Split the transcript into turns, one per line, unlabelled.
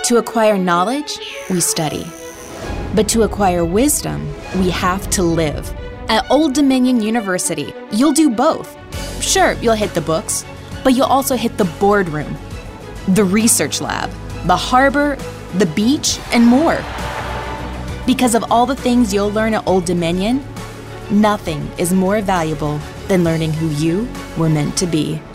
To acquire knowledge, we study. But to acquire wisdom, we have to live. At Old Dominion University, you'll do both. Sure, you'll hit the books, but you'll also hit the boardroom, the research lab, the harbor, the beach, and more. Because of all the things you'll learn at Old Dominion, nothing is more valuable than learning who you were meant to be.